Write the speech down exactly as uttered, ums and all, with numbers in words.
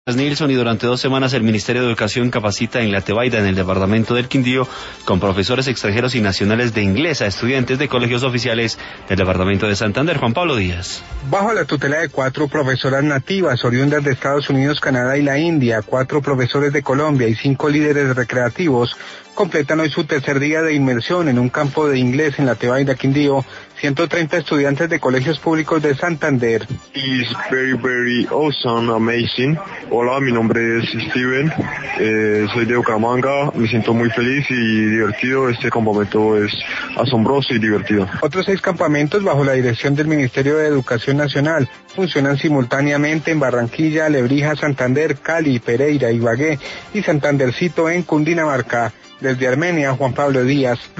Nilson, y durante dos semanas el Ministerio de Educación capacita en La Tebaida, en el departamento del Quindío, con profesores extranjeros y nacionales de inglés a estudiantes de colegios oficiales del departamento de Santander. Juan Pablo Díaz. Bajo la tutela de cuatro profesoras nativas oriundas de Estados Unidos, Canadá y la India, cuatro profesores de Colombia y cinco líderes recreativos, completan hoy su tercer día de inmersión en un campo de inglés en La Tebaida, Quindío, ciento treinta estudiantes de colegios públicos de Santander. It's very, very awesome, amazing. Hola, mi nombre es Steven, eh, soy de Bucaramanga, me siento muy feliz y divertido. Este campamento es asombroso y divertido. Otros seis campamentos bajo la dirección del Ministerio de Educación Nacional funcionan simultáneamente en Barranquilla, Lebrija, Santander, Cali, Pereira, Ibagué y Santandercito en Cundinamarca. Desde Armenia, Juan Pablo Díaz.